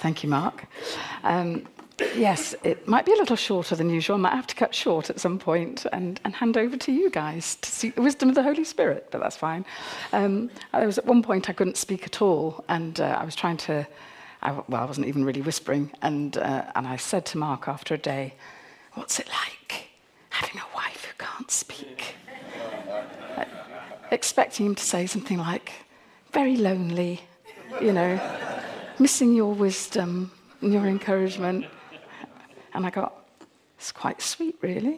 Thank you, Mark. Yes, it might be a little shorter than usual. I might have to cut short at some point and hand over to you guys to see the wisdom of the Holy Spirit, but that's fine. There was at one point I couldn't speak at all, and I was trying to, I wasn't even really whispering, and I said to Mark after a day, "What's it like having a wife who can't speak?" Expecting him to say something like, "Very lonely, missing your wisdom and your encouragement." And I got, "It's quite sweet, really."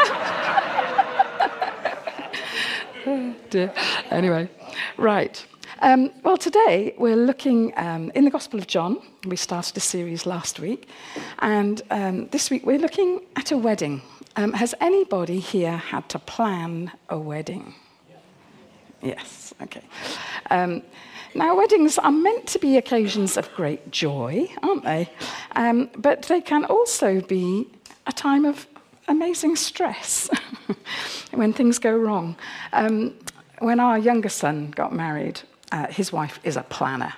Oh, dear. Anyway, right. Well, today we're looking in the Gospel of John. We started a series last week. And this week we're looking at a wedding. Has anybody here had to plan a wedding? Yes, okay. Now, weddings are meant to be occasions of great joy, aren't they? But they can also be a time of amazing stress when things go wrong. When our younger son got married, his wife is a planner.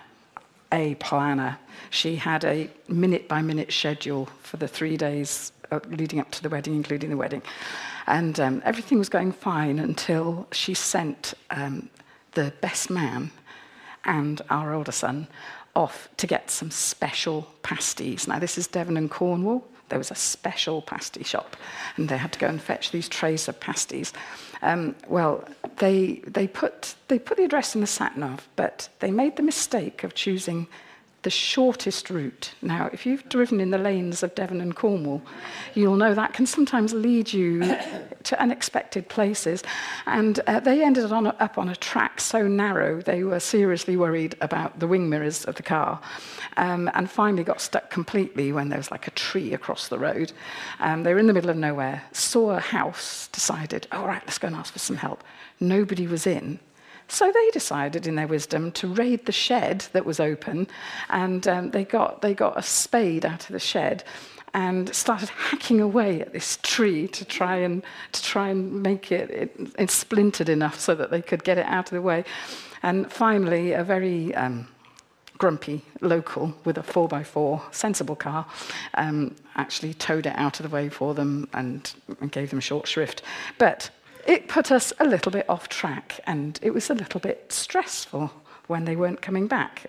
She had a minute-by-minute schedule for the 3 days leading up to the wedding, including the wedding. And everything was going fine until she sent the best man and our older son off to get some special pasties. Now, this is Devon and Cornwall. There was a special pasty shop, and they had to go and fetch these trays of pasties. Well, they put the address in the sat-nav, but they made the mistake of choosing the shortest route. Now, if you've driven in the lanes of Devon and Cornwall, you'll know that can sometimes lead you to unexpected places. And they ended up on a track so narrow, they were seriously worried about the wing mirrors of the car, and finally got stuck completely when there was like a tree across the road. They were in the middle of nowhere, saw a house, decided, all right, let's go and ask for some help. Nobody was in. So they decided, in their wisdom, to raid the shed that was open, and they got a spade out of the shed and started hacking away at this tree to try and make it splintered enough so that they could get it out of the way. And finally, a very grumpy local with a 4x4 sensible car actually towed it out of the way for them and gave them short shrift. But it put us a little bit off track, and it was a little bit stressful when they weren't coming back.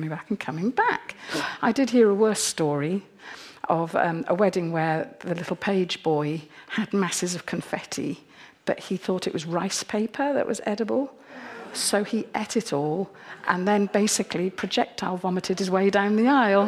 I did hear a worse story of a wedding where the little page boy had masses of confetti, but he thought it was rice paper that was edible. So he ate it all and then basically projectile vomited his way down the aisle.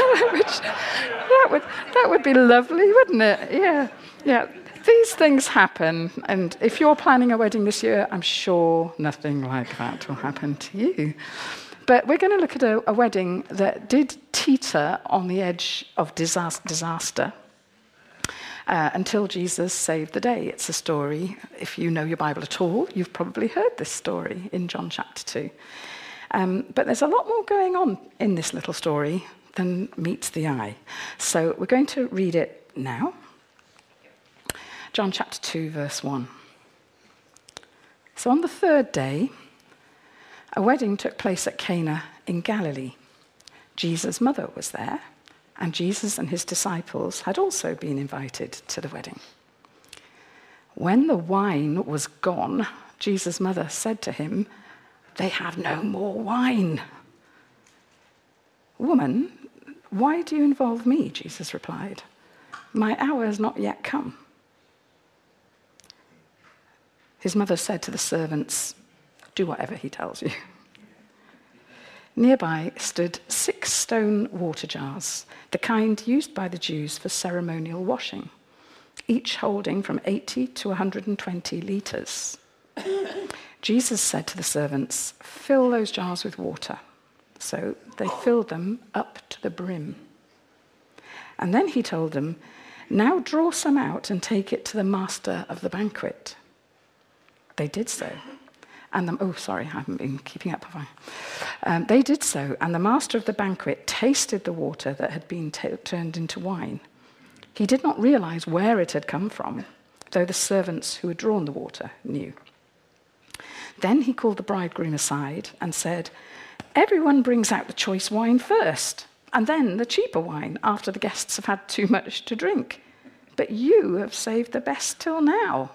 That would be lovely, wouldn't it? Yeah. These things happen, and if you're planning a wedding this year, I'm sure nothing like that will happen to you. But we're going to look at a wedding that did teeter on the edge of disaster until Jesus saved the day. It's a story, if you know your Bible at all, you've probably heard this story in John chapter 2. But there's a lot more going on in this little story than meets the eye. So we're going to read it now. John chapter 2, verse 1. So on the third day, a wedding took place at Cana in Galilee. Jesus' mother was there, and Jesus and his disciples had also been invited to the wedding. When the wine was gone, Jesus' mother said to him, "They have no more wine." "Woman, why do you involve me?" Jesus replied. "My hour has not yet come." His mother said to the servants, "Do whatever he tells you." Nearby stood 6 stone water jars, the kind used by the Jews for ceremonial washing, each holding from 80 to 120 litres. Jesus said to the servants, "Fill those jars with water." So they filled them up to the brim. And then he told them, "Now draw some out and take it to the master of the banquet." They did so. I haven't been keeping up, have I? They did so, and the master of the banquet tasted the water that had been turned into wine. He did not realize where it had come from, though the servants who had drawn the water knew. Then he called the bridegroom aside and said, "Everyone brings out the choice wine first, and then the cheaper wine after the guests have had too much to drink. But you have saved the best till now."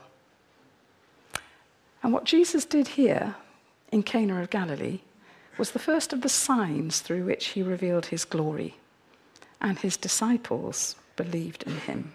And what Jesus did here in Cana of Galilee was the first of the signs through which he revealed his glory, and his disciples believed in him.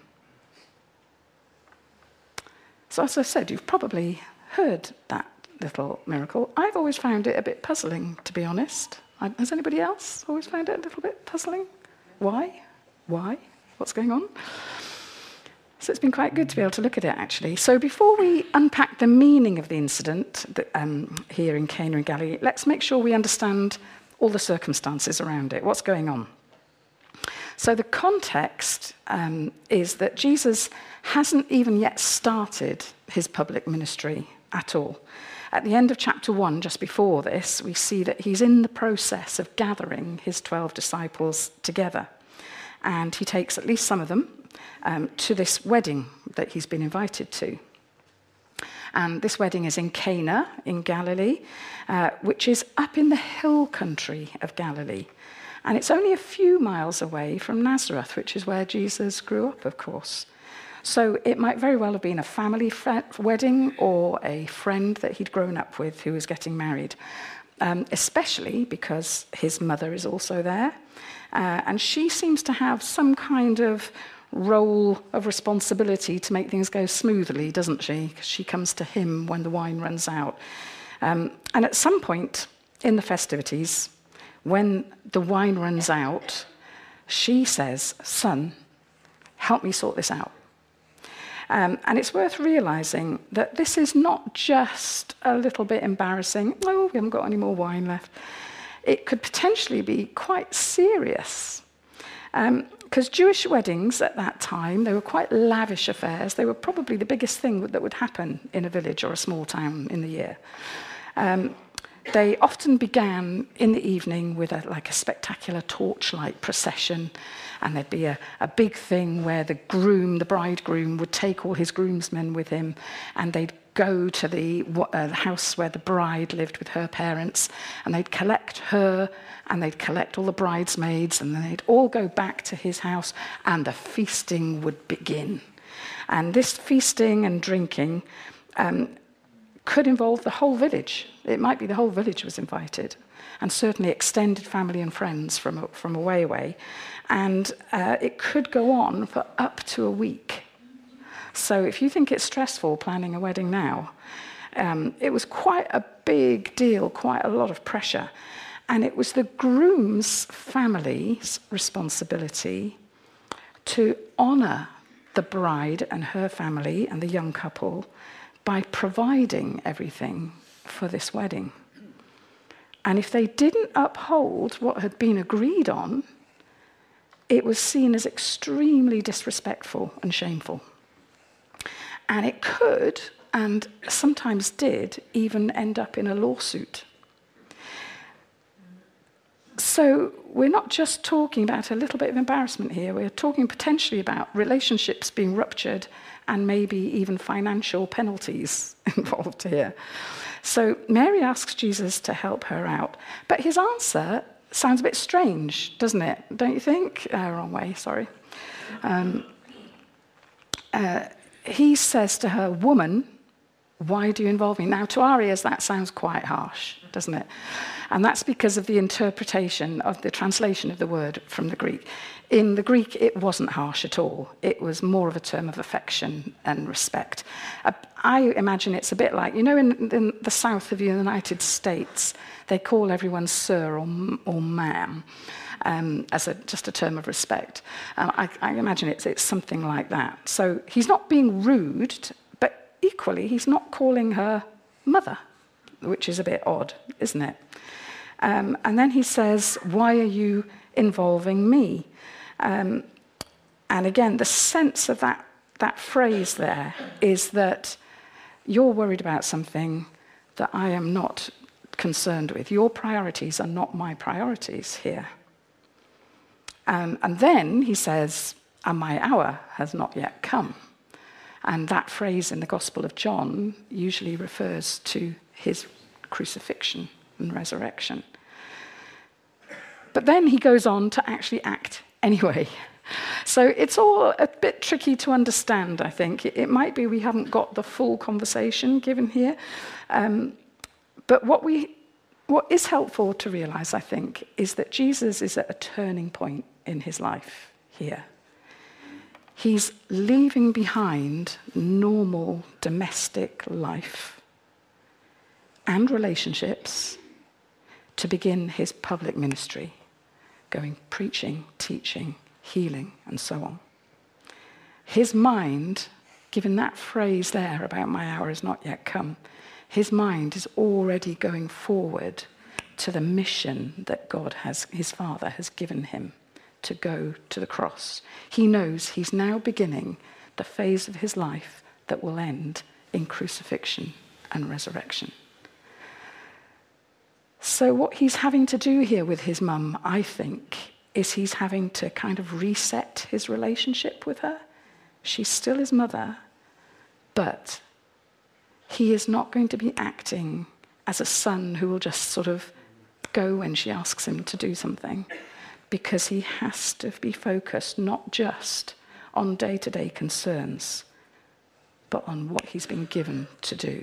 So as I said, you've probably heard that little miracle. I've always found it a bit puzzling, to be honest. Has anybody else always found it a little bit puzzling? Why? What's going on? So it's been quite good to be able to look at it, actually. So before we unpack the meaning of the incident here in Cana in Galilee, let's make sure we understand all the circumstances around it. What's going on? So the context is that Jesus hasn't even yet started his public ministry at all. At the end of chapter 1, just before this, we see that he's in the process of gathering his 12 disciples together. And he takes at least some of them to this wedding that he's been invited to. And this wedding is in Cana in Galilee, which is up in the hill country of Galilee. And it's only a few miles away from Nazareth, which is where Jesus grew up, of course. So it might very well have been a family wedding or a friend that he'd grown up with who was getting married, especially because his mother is also there. And she seems to have some kind of role of responsibility to make things go smoothly, doesn't she? 'Cause she comes to him when the wine runs out. And at some point in the festivities, when the wine runs out, she says, "Son, help me sort this out." And it's worth realizing that this is not just a little bit embarrassing. "Oh, we haven't got any more wine left." It could potentially be quite serious. Because Jewish weddings at that time, they were quite lavish affairs. They were probably the biggest thing that would happen in a village or a small town in the year. They often began in the evening with a spectacular torchlight procession, and there'd be a big thing where the bridegroom, would take all his groomsmen with him, and they'd go to the house where the bride lived with her parents, and they'd collect her, and they'd collect all the bridesmaids, and then they'd all go back to his house, and the feasting would begin. And this feasting and drinking could involve the whole village. It might be the whole village was invited, and certainly extended family and friends from away. And it could go on for up to a week. So if you think it's stressful planning a wedding now, it was quite a big deal, quite a lot of pressure. And it was the groom's family's responsibility to honor the bride and her family and the young couple by providing everything for this wedding. And if they didn't uphold what had been agreed on, it was seen as extremely disrespectful and shameful. And it could, and sometimes did, even end up in a lawsuit. So we're not just talking about a little bit of embarrassment here. We're talking potentially about relationships being ruptured and maybe even financial penalties involved here. So Mary asks Jesus to help her out. But his answer sounds a bit strange, doesn't it? Don't you think? Wrong way, sorry. He says to her, "Woman, why do you involve me?" Now, to our ears, that sounds quite harsh, doesn't it? And that's because of the interpretation of the translation of the word from the Greek. In the Greek, it wasn't harsh at all. It was more of a term of affection and respect. I imagine it's a bit like, you know, in the south of the United States, they call everyone sir or ma'am as just a term of respect. I imagine it's something like that. So he's not being rude, but equally, he's not calling her mother, which is a bit odd, isn't it? And then he says, "Why are you involving me?" And again, the sense of that phrase there is that you're worried about something that I am not concerned with. Your priorities are not my priorities here. And then he says, "And my hour has not yet come." And that phrase in the Gospel of John usually refers to his crucifixion and resurrection. But then he goes on to actually act anyway. So it's all a bit tricky to understand, I think. It might be we haven't got the full conversation given here. But what is helpful to realize, I think, is that Jesus is at a turning point in his life here. He's leaving behind normal domestic life and relationships to begin his public ministry, going preaching, teaching, healing, and so on. His mind, given that phrase there about my hour has not yet come, his mind is already going forward to the mission that God has, his Father has given him to go to the cross. He knows he's now beginning the phase of his life that will end in crucifixion and resurrection. So what he's having to do here with his mum, I think, is he's having to kind of reset his relationship with her. She's still his mother, but he is not going to be acting as a son who will just sort of go when she asks him to do something, because he has to be focused not just on day-to-day concerns, but on what he's been given to do.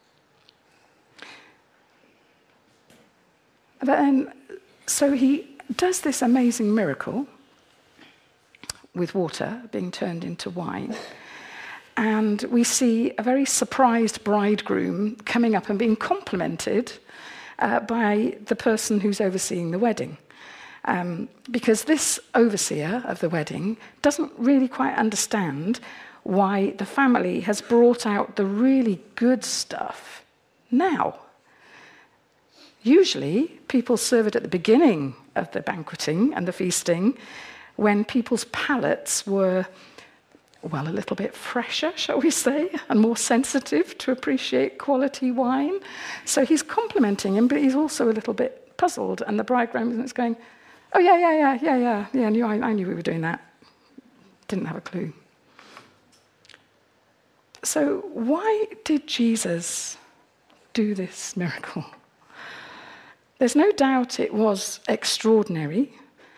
But then, so he does this amazing miracle with water being turned into wine. And we see a very surprised bridegroom coming up and being complimented by the person who's overseeing the wedding. Because this overseer of the wedding doesn't really quite understand why the family has brought out the really good stuff now. Usually, people serve it at the beginning of the banqueting and the feasting when people's palates were, well, a little bit fresher, shall we say, and more sensitive to appreciate quality wine. So he's complimenting him, but he's also a little bit puzzled. And the bridegroom is going, oh, yeah, I knew we were doing that. Didn't have a clue. So why did Jesus do this miracle? There's no doubt it was extraordinary,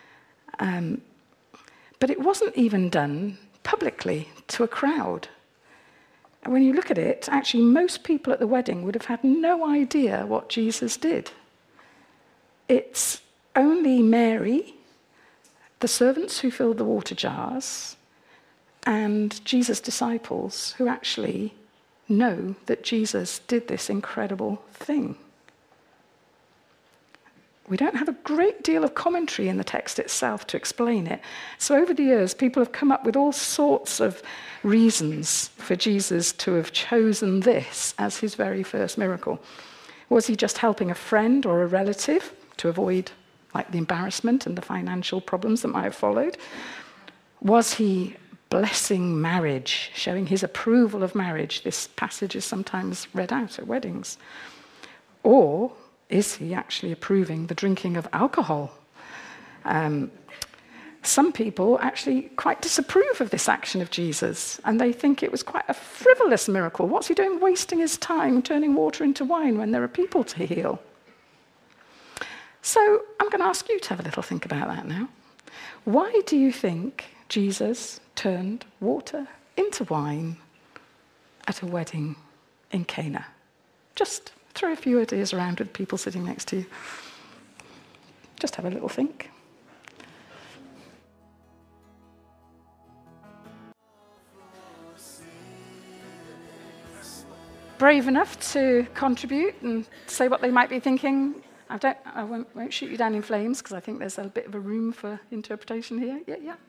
but it wasn't even done publicly to a crowd. And when you look at it, actually most people at the wedding would have had no idea what Jesus did. It's only Mary, the servants who filled the water jars, and Jesus' disciples who actually know that Jesus did this incredible thing. We don't have a great deal of commentary in the text itself to explain it. So over the years, people have come up with all sorts of reasons for Jesus to have chosen this as his very first miracle. Was he just helping a friend or a relative to avoid like the embarrassment and the financial problems that might have followed? Was he blessing marriage, showing his approval of marriage? This passage is sometimes read out at weddings. Or is he actually approving the drinking of alcohol? Some people actually quite disapprove of this action of Jesus, and they think it was quite a frivolous miracle. What's he doing wasting his time turning water into wine when there are people to heal? So I'm going to ask you to have a little think about that now. Why do you think Jesus turned water into wine at a wedding in Cana? Just throw a few ideas around with people sitting next to you. Just have a little think. Brave enough to contribute and say what they might be thinking. I won't shoot you down in flames because I think there's a bit of a room for interpretation here.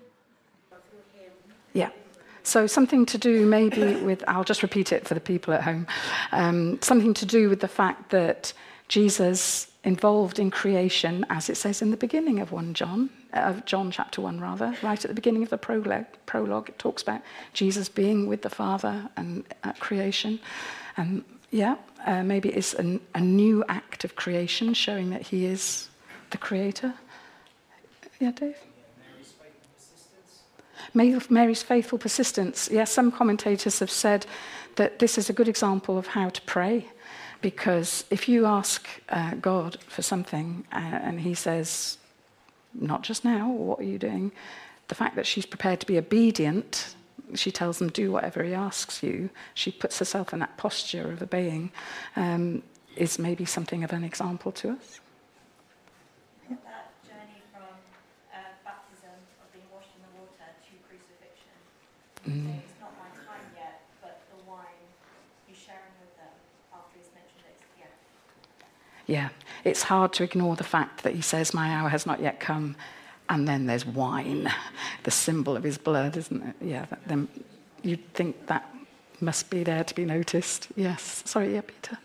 Yeah. So something to do maybe with, I'll just repeat it for the people at home, something to do with the fact that Jesus involved in creation, as it says in the beginning of John chapter 1 rather, right at the beginning of the prologue, it talks about Jesus being with the Father and at creation. Maybe it's a new act of creation showing that he is the creator. Yeah, Dave? Mary's faithful persistence. Yes, some commentators have said that this is a good example of how to pray, because if you ask God for something and he says, not just now, what are you doing? The fact that she's prepared to be obedient, she tells them, do whatever he asks you. She puts herself in that posture of obeying, is maybe something of an example to us. That journey from baptism, of being washed in the water, to crucifixion. Saying, it's not my time yet, but the wine he's sharing with them after he's mentioned it. Yeah, it's hard to ignore the fact that he says, my hour has not yet come, and then there's wine, the symbol of his blood, isn't it? Yeah, then you'd think that must be there to be noticed. Yes. Sorry, yeah, Peter.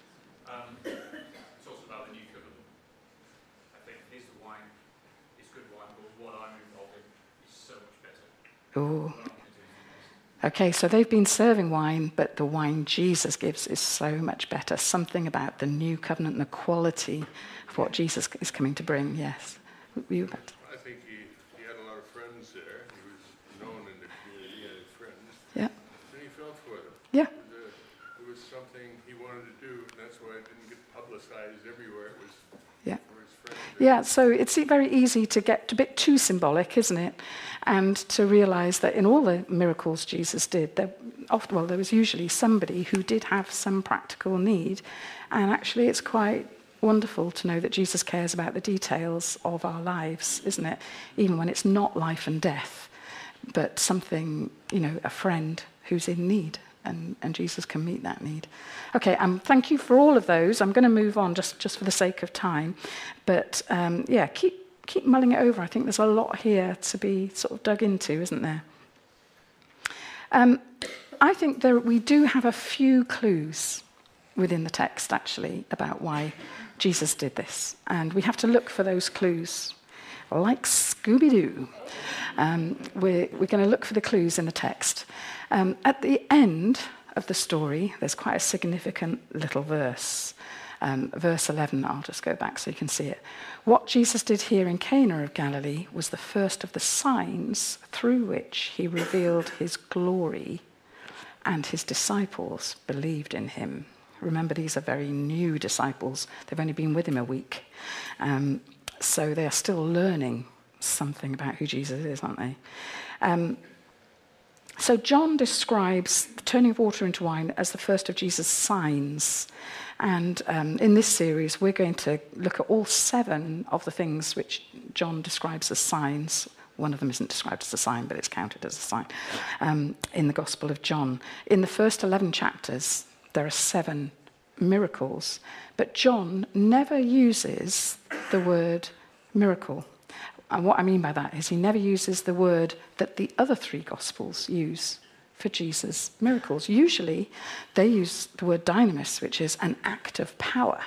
It's also about the new covenant. I think here's the wine, it's good wine, but what I'm involved in is so much better. Oh. Okay, so they've been serving wine, but the wine Jesus gives is so much better. Something about the new covenant and the quality of what Jesus is coming to bring. Yes. You bet. I think he had a lot of friends there. He was known in the community, he had friends. Yeah. And he felt for them. Yeah. It was something he wanted to do, and that's why it didn't get publicized everywhere. It was for his friends. Yeah, so it's very easy to get a bit too symbolic, isn't it? And to realize that in all the miracles Jesus did, there was usually somebody who did have some practical need. And actually it's quite wonderful to know that Jesus cares about the details of our lives, isn't it? Even when it's not life and death, but something, a friend who's in need, and Jesus can meet that need. Okay, thank you for all of those. I'm going to move on just for the sake of time. But keep mulling it over. I think there's a lot here to be sort of dug into, isn't there? I think we do have a few clues within the text, actually, about why Jesus did this. And we have to look for those clues, like Scooby-Doo. We're going to look for the clues in the text. At the end of the story, there's quite a significant little verse. Verse 11, I'll just go back so you can see it. What Jesus did here in Cana of Galilee was the first of the signs through which he revealed his glory, and his disciples believed in him. Remember, these are very new disciples. They've only been with him a week. So they are still learning something about who Jesus is, aren't they? So John describes the turning of water into wine as the first of Jesus' signs. And in this series, we're going to look at all 7 of the things which John describes as signs. One of them isn't described as a sign, but it's counted as a sign in the Gospel of John. In the first 11 chapters, there are 7 miracles, but John never uses the word miracle. And what I mean by that is he never uses the word that the other 3 Gospels use for Jesus' miracles. Usually, they use the word dynamis, which is an act of power.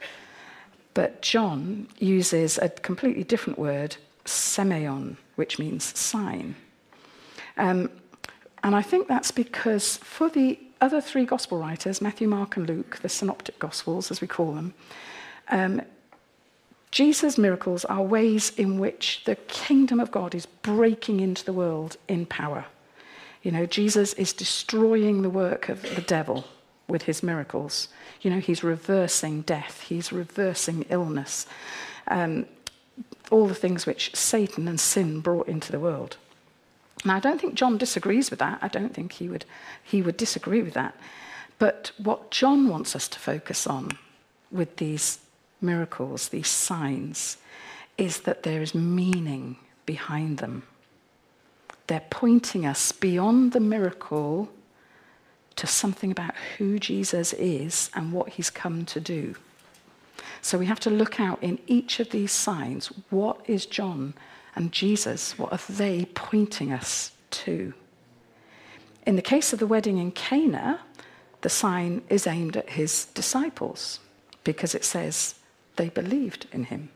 But John uses a completely different word, semeion, which means sign. And I think that's because for the other 3 Gospel writers, Matthew, Mark, and Luke, the Synoptic Gospels, as we call them, Jesus' miracles are ways in which the kingdom of God is breaking into the world in power. Jesus is destroying the work of the devil with his miracles. He's reversing death. He's reversing illness. All the things which Satan and sin brought into the world. Now, I don't think John disagrees with that. I don't think he would disagree with that. But what John wants us to focus on with these miracles, these signs, is that there is meaning behind them. They're pointing us beyond the miracle to something about who Jesus is and what he's come to do. So we have to look out in each of these signs. What is John and Jesus, what are they pointing us to? In the case of the wedding in Cana, the sign is aimed at his disciples because it says they believed in him.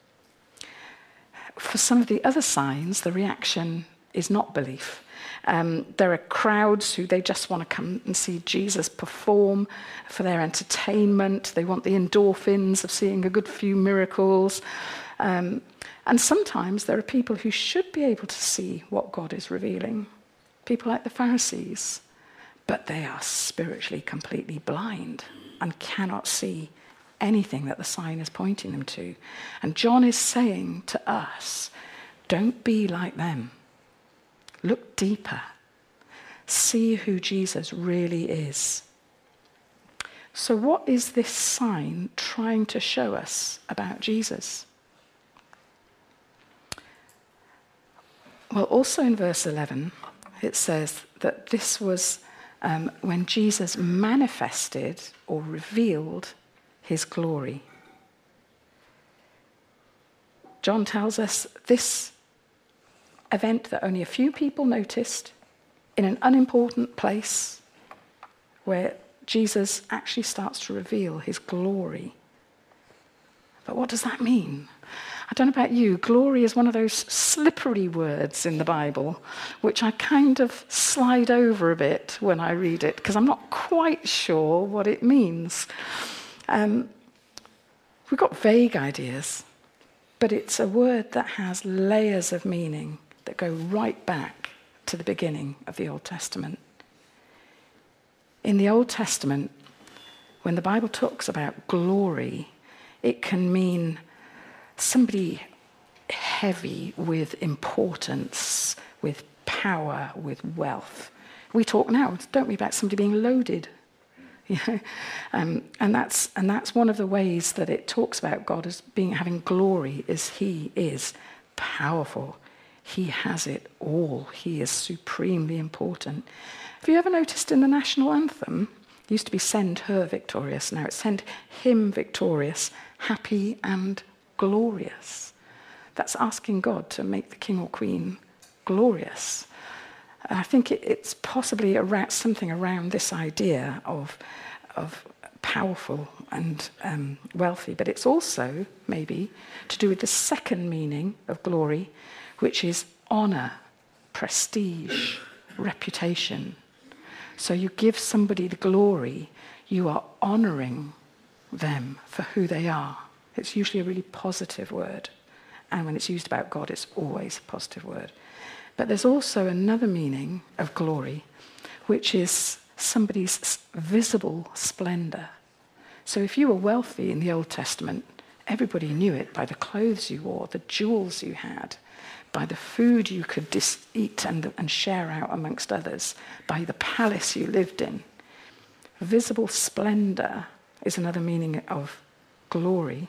For some of the other signs, the reaction is not belief. There are crowds who they just want to come and see Jesus perform for their entertainment. They want the endorphins of seeing a good few miracles. And sometimes there are people who should be able to see what God is revealing. People like the Pharisees. But they are spiritually completely blind and cannot see anything that the sign is pointing them to. And John is saying to us, don't be like them. Look deeper. See who Jesus really is. So what is this sign trying to show us about Jesus? Well, also in verse 11, it says that this was when Jesus manifested or revealed his glory. John tells us this event that only a few people noticed in an unimportant place where Jesus actually starts to reveal his glory. But what does that mean? I don't know about you, glory is one of those slippery words in the Bible, which I kind of slide over a bit when I read it, because I'm not quite sure what it means. We've got vague ideas, but it's a word that has layers of meaning that go right back to the beginning of the Old Testament. In the Old Testament, when the Bible talks about glory, it can mean somebody heavy with importance, with power, with wealth. We talk now, don't we, about somebody being loaded? You know? And that's one of the ways that it talks about God as having glory, is he is powerful. He has it all. He is supremely important. Have you ever noticed in the national anthem, it used to be Send Her Victorious, now it's Send Him Victorious, happy and glorious. That's asking God to make the king or queen glorious. And I think it's possibly something around this idea of powerful and wealthy, but it's also maybe to do with the second meaning of glory, which is honor, prestige, reputation. So you give somebody the glory, you are honoring them for who they are. It's usually a really positive word. And when it's used about God, it's always a positive word. But there's also another meaning of glory, which is somebody's visible splendor. So if you were wealthy in the Old Testament, everybody knew it by the clothes you wore, the jewels you had, by the food you could eat and share out amongst others, by the palace you lived in. Visible splendor is another meaning of glory.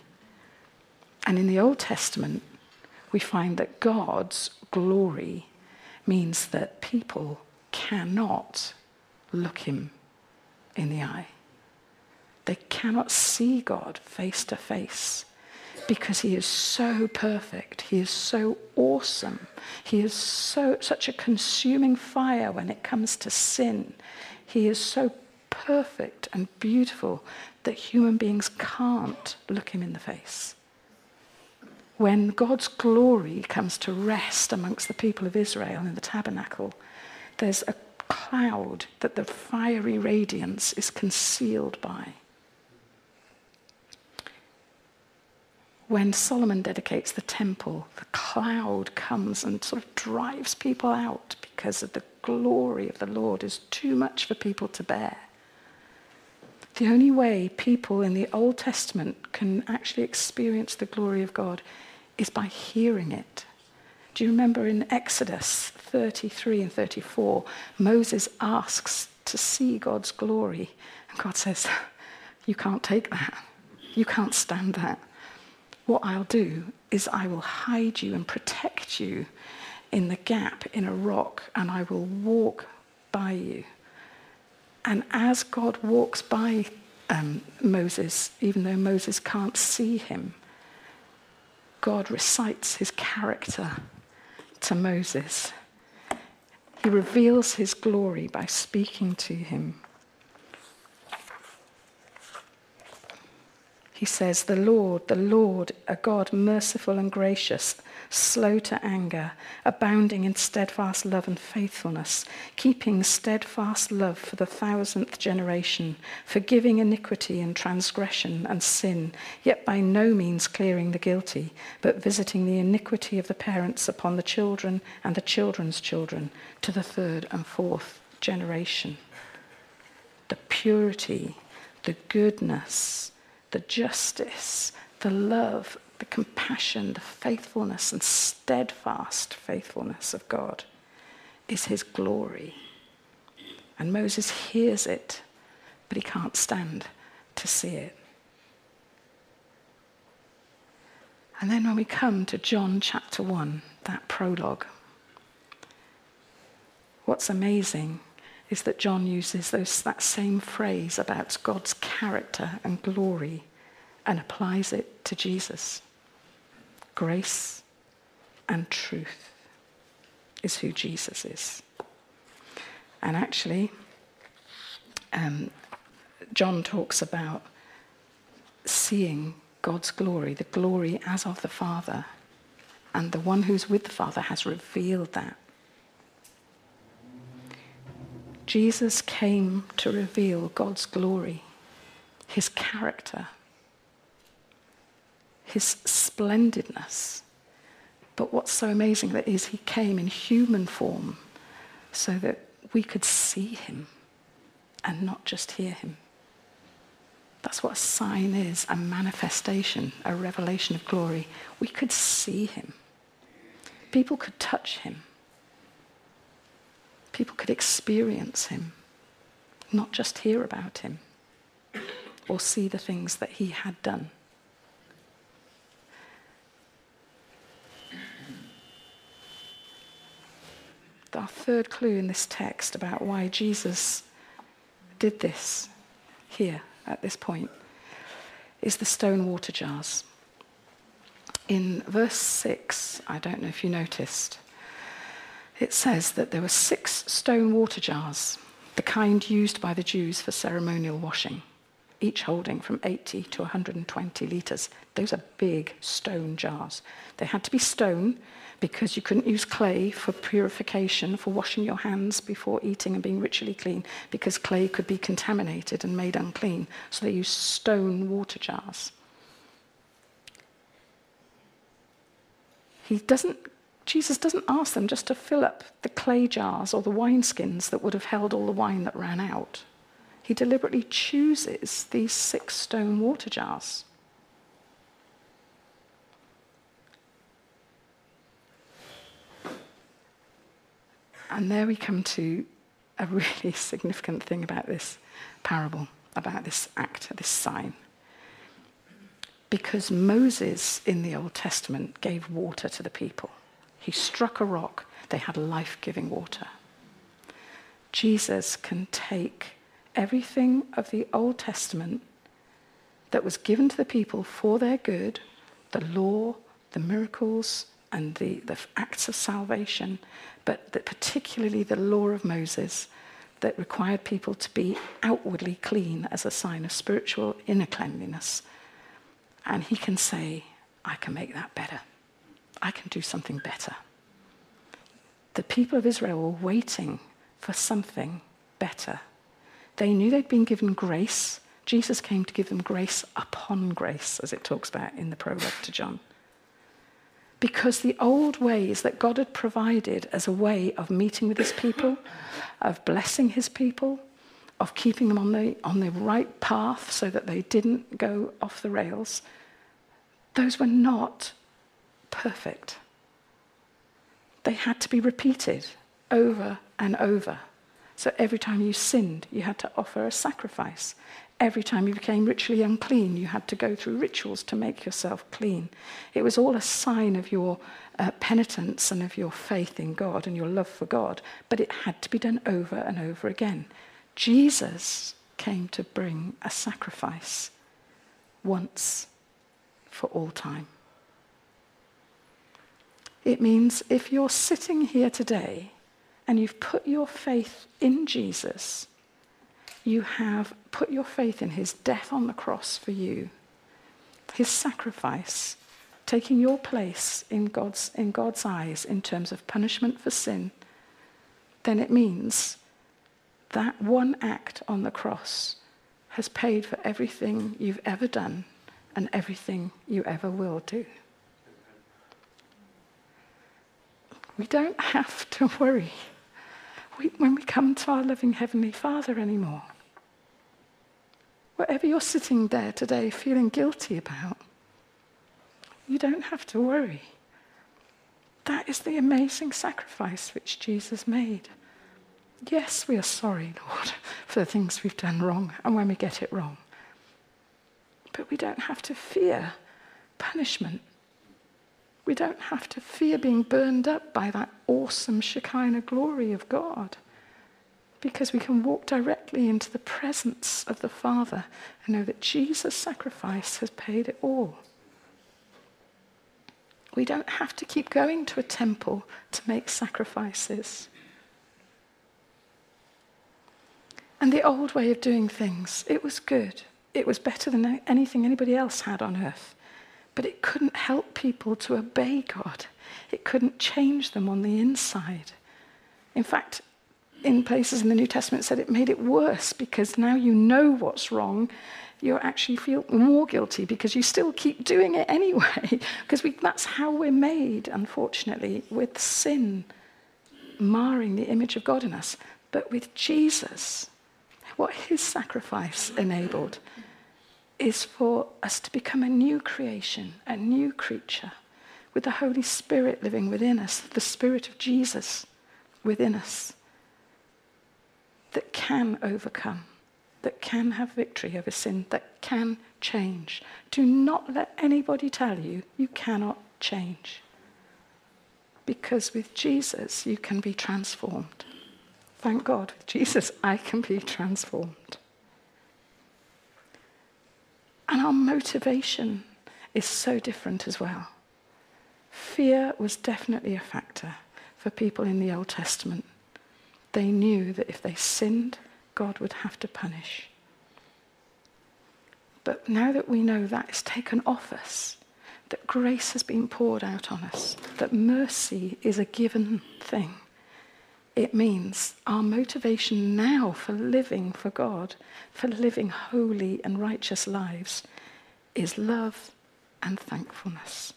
And in the Old Testament, we find that God's glory means that people cannot look him in the eye. They cannot see God face to face because he is so perfect. He is so awesome. He is such a consuming fire when it comes to sin. He is so perfect and beautiful that human beings can't look him in the face. When God's glory comes to rest amongst the people of Israel in the tabernacle, there's a cloud that the fiery radiance is concealed by. When Solomon dedicates the temple, the cloud comes and sort of drives people out because of the glory of the Lord is too much for people to bear. The only way people in the Old Testament can actually experience the glory of God is by hearing it. Do you remember in Exodus 33 and 34, Moses asks to see God's glory, and God says, you can't take that. You can't stand that. What I'll do is I will hide you and protect you in the gap in a rock, and I will walk by you. And as God walks by Moses, even though Moses can't see him, God recites his character to Moses. He reveals his glory by speaking to him. He says, the Lord, a God merciful and gracious, slow to anger, abounding in steadfast love and faithfulness, keeping steadfast love for the 1,000th generation, forgiving iniquity and transgression and sin, yet by no means clearing the guilty, but visiting the iniquity of the parents upon the children and the children's children to the 3rd and 4th generation. The purity, the goodness, the justice, the love, the compassion, the faithfulness and steadfast faithfulness of God is his glory. And Moses hears it, but he can't stand to see it. And then when we come to John chapter 1, that prologue, what's amazing is that John uses that same phrase about God's character and glory and applies it to Jesus. Grace and truth is who Jesus is. And actually, John talks about seeing God's glory, the glory as of the Father, and the one who's with the Father has revealed that. Jesus came to reveal God's glory, his character, his splendidness. But what's so amazing that is he came in human form so that we could see him and not just hear him. That's what a sign is, a manifestation, a revelation of glory. We could see him. People could touch him. People could experience him, not just hear about him or see the things that he had done. Our third clue in this text about why Jesus did this here at this point is the stone water jars. In verse 6, I don't know if you noticed, it says that there were 6 stone water jars, the kind used by the Jews for ceremonial washing, each holding from 80 to 120 litres. Those are big stone jars. They had to be stone because you couldn't use clay for purification, for washing your hands before eating and being ritually clean, because clay could be contaminated and made unclean. So they used stone water jars. Jesus doesn't ask them just to fill up the clay jars or the wineskins that would have held all the wine that ran out. He deliberately chooses these 6 stone water jars. And there we come to a really significant thing about this parable, about this act, this sign. Because Moses in the Old Testament gave water to the people. He struck a rock, they had life-giving water. Jesus can take everything of the Old Testament that was given to the people for their good, the law, the miracles, and the acts of salvation, but particularly the law of Moses that required people to be outwardly clean as a sign of spiritual inner cleanliness. And he can say, I can make that better. I can do something better. The people of Israel were waiting for something better. They knew they'd been given grace. Jesus came to give them grace upon grace, as it talks about in the prologue to John. Because the old ways that God had provided as a way of meeting with his people, of blessing his people, of keeping them on the right path so that they didn't go off the rails, those were not perfect. They had to be repeated over and over. So every time you sinned, you had to offer a sacrifice. Every time you became ritually unclean, you had to go through rituals to make yourself clean. It was all a sign of your penitence and of your faith in God and your love for God, but it had to be done over and over again. Jesus came to bring a sacrifice once for all time. It means if you're sitting here today and you've put your faith in Jesus, you have put your faith in his death on the cross for you, his sacrifice, taking your place in God's eyes in terms of punishment for sin, then it means that one act on the cross has paid for everything you've ever done and everything you ever will do. We don't have to worry when we come to our loving Heavenly Father anymore. Whatever you're sitting there today feeling guilty about, you don't have to worry. That is the amazing sacrifice which Jesus made. Yes, we are sorry, Lord, for the things we've done wrong and when we get it wrong. But we don't have to fear punishment. We don't have to fear being burned up by that awesome Shekinah glory of God, because we can walk directly into the presence of the Father and know that Jesus' sacrifice has paid it all. We don't have to keep going to a temple to make sacrifices. And the old way of doing things, it was good. It was better than anything anybody else had on earth. But it couldn't help people to obey God. It couldn't change them on the inside. In fact, in places in the New Testament it said it made it worse, because now you know what's wrong, you actually feel more guilty because you still keep doing it anyway. Because that's how we're made, unfortunately, with sin marring the image of God in us. But with Jesus, what his sacrifice enabled is for us to become a new creation, a new creature, with the Holy Spirit living within us, the Spirit of Jesus within us, that can overcome, that can have victory over sin, that can change. Do not let anybody tell you you cannot change. Because with Jesus, you can be transformed. Thank God, with Jesus, I can be transformed. And our motivation is so different as well. Fear was definitely a factor for people in the Old Testament. They knew that if they sinned, God would have to punish. But now that we know that is taken off us, that grace has been poured out on us, that mercy is a given thing, it means our motivation now for living for God, for living holy and righteous lives, is love and thankfulness.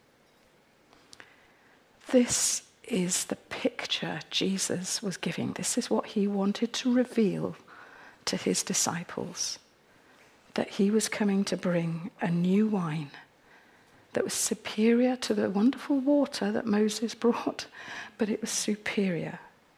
This is the picture Jesus was giving. This is what he wanted to reveal to his disciples, that he was coming to bring a new wine that was superior to the wonderful water that Moses brought, but it was superior.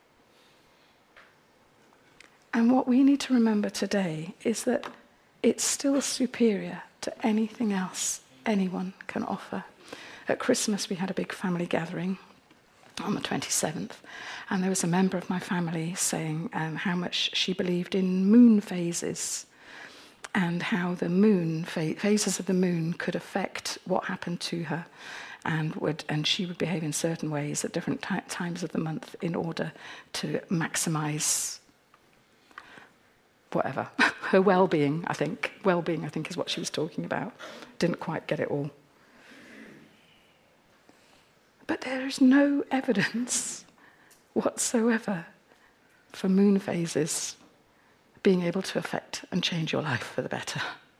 And what we need to remember today is that it's still superior to anything else anyone can offer. At Christmas, we had a big family gathering on the 27th, and there was a member of my family saying how much she believed in moon phases, and how the moon phases of the moon could affect what happened to her, and she would behave in certain ways at different times of the month in order to maximize whatever, her well-being, I think. Well-being, I think, is what she was talking about. Didn't quite get it all. But there is no evidence whatsoever for moon phases being able to affect and change your life for the better.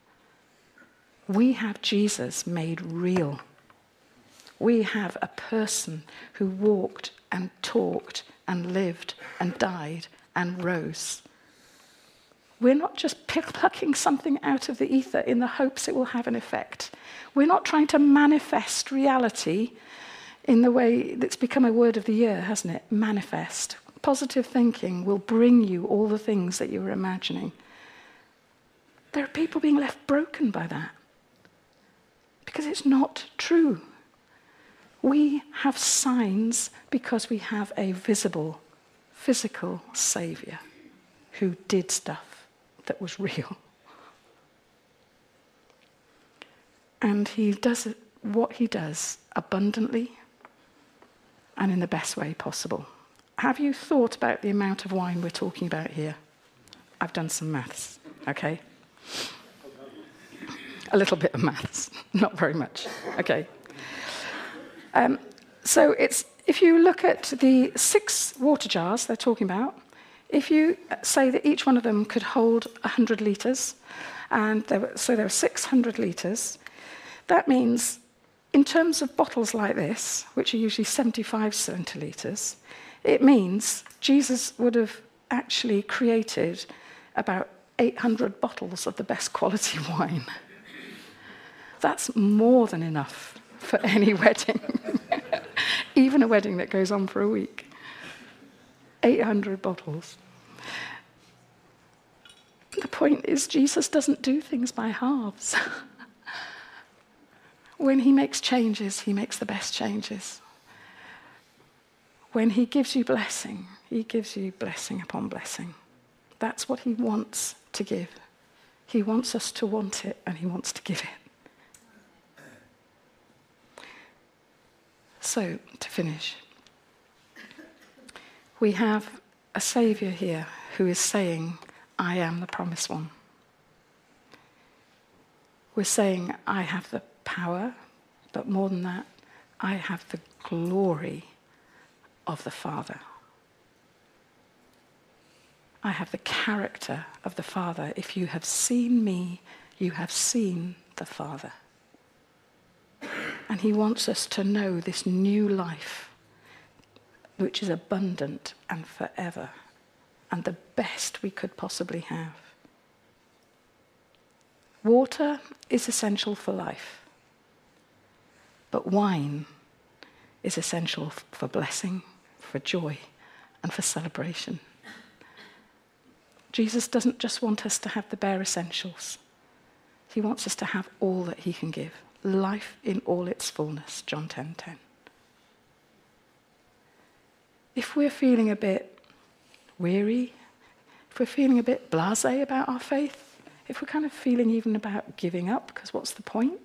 We have Jesus made real. We have a person who walked and talked and lived and died and rose. We're not just plucking something out of the ether in the hopes it will have an effect. We're not trying to manifest reality in the way that's become a word of the year, hasn't it? Manifest. Positive thinking will bring you all the things that you were imagining. There are people being left broken by that because it's not true. We have signs because we have a visible, physical Saviour who did stuff that was real. And he does what he does abundantly and in the best way possible. Have you thought about the amount of wine we're talking about here? I've done some maths, okay? A little bit of maths, not very much, okay? So if you look at the 6 water jars they're talking about, if you say that each one of them could hold 100 litres, and so there are 600 litres, that means in terms of bottles like this, which are usually 75 centilitres, it means Jesus would have actually created about 800 bottles of the best quality wine. That's more than enough for any wedding, even a wedding that goes on for a week. 800 bottles. The point is, Jesus doesn't do things by halves. When he makes changes, he makes the best changes. When he gives you blessing, he gives you blessing upon blessing. That's what he wants to give. He wants us to want it, and he wants to give it. So, to finish, we have a Saviour here who is saying, I am the promised one. We're saying, I have the power, but more than that, I have the glory of the Father. I have the character of the Father. If you have seen me, you have seen the Father. And he wants us to know this new life, which is abundant and forever, and the best we could possibly have. Water is essential for life, but wine is essential for blessing, for joy, and for celebration. Jesus doesn't just want us to have the bare essentials. He wants us to have all that he can give. Life in all its fullness, John 10:10. If we're feeling a bit weary, if we're feeling a bit blasé about our faith, if we're kind of feeling even about giving up, because what's the point?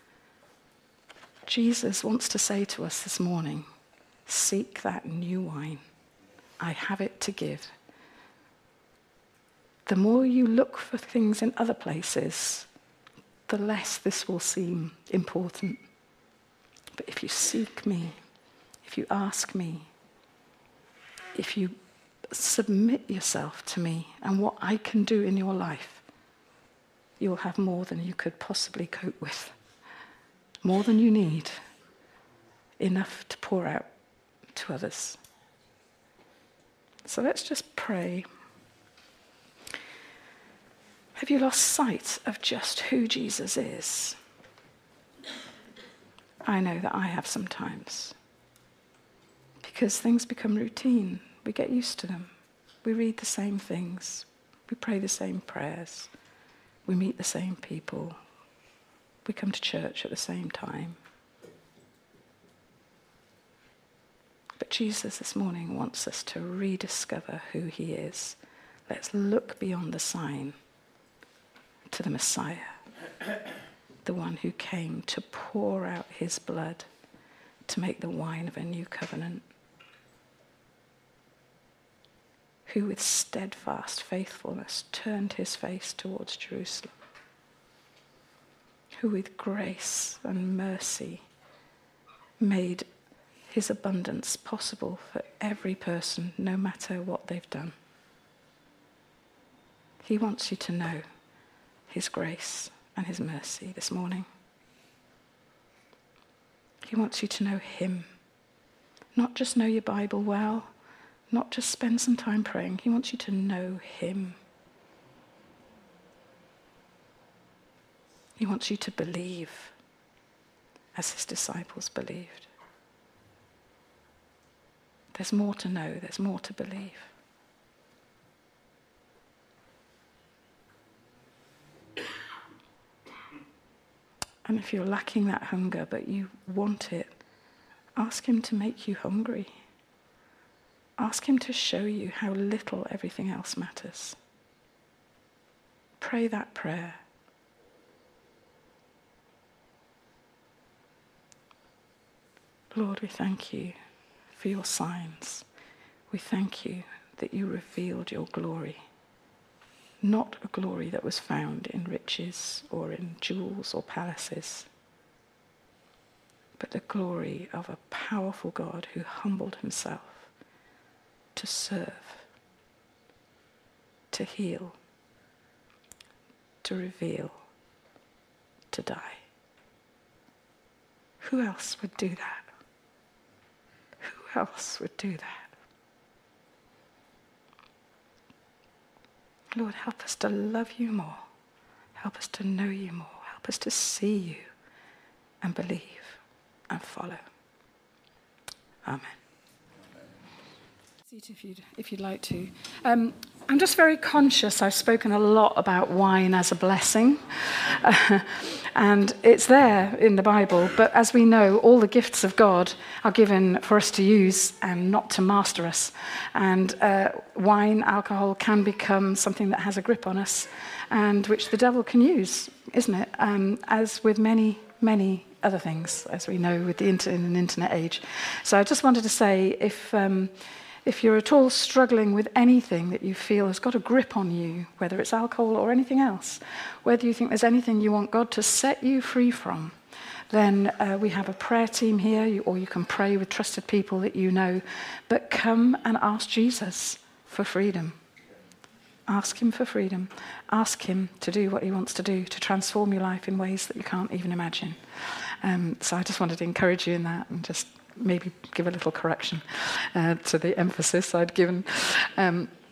Jesus wants to say to us this morning, seek that new wine. I have it to give. The more you look for things in other places, the less this will seem important. But if you seek me, if you ask me, if you submit yourself to me and what I can do in your life, you'll have more than you could possibly cope with. More than you need. Enough to pour out to others. So let's just pray. Have you lost sight of just who Jesus is? I know that I have sometimes. Because things become routine. We get used to them. We read the same things. We pray the same prayers. We meet the same people. We come to church at the same time. But Jesus this morning wants us to rediscover who he is. Let's look beyond the sign to the Messiah, the one who came to pour out his blood to make the wine of a new covenant, who with steadfast faithfulness turned his face towards Jerusalem, who with grace and mercy made his abundance possible for every person, no matter what they've done. He wants you to know his grace and his mercy this morning. He wants you to know him. Not just know your Bible well, not just spend some time praying. He wants you to know him. He wants you to believe as his disciples believed. There's more to know, there's more to believe. And if you're lacking that hunger, but you want it, ask him to make you hungry. Ask him to show you how little everything else matters. Pray that prayer. Lord, we thank you for your signs. We thank you that you revealed your glory. Not a glory that was found in riches or in jewels or palaces, but the glory of a powerful God who humbled himself to serve, to heal, to reveal, to die. Who else would do that? Who else would do that? Lord, help us to love you more. Help us to know you more. Help us to see you and believe and follow. Amen. Seat if you'd like to. I'm just very conscious. I've spoken a lot about wine as a blessing, and it's there in the Bible. But as we know, all the gifts of God are given for us to use and not to master us. And wine, alcohol, can become something that has a grip on us, and which the devil can use, isn't it? As with many, many other things, as we know, with the in an internet age. So I just wanted to say, if you're at all struggling with anything that you feel has got a grip on you, whether it's alcohol or anything else, whether you think there's anything you want God to set you free from, then we have a prayer team here, or you can pray with trusted people that you know. But come and ask Jesus for freedom. Ask him for freedom. Ask him to do what he wants to do, to transform your life in ways that you can't even imagine. So I just wanted to encourage you in that, and just maybe give a little correction to the emphasis I'd given.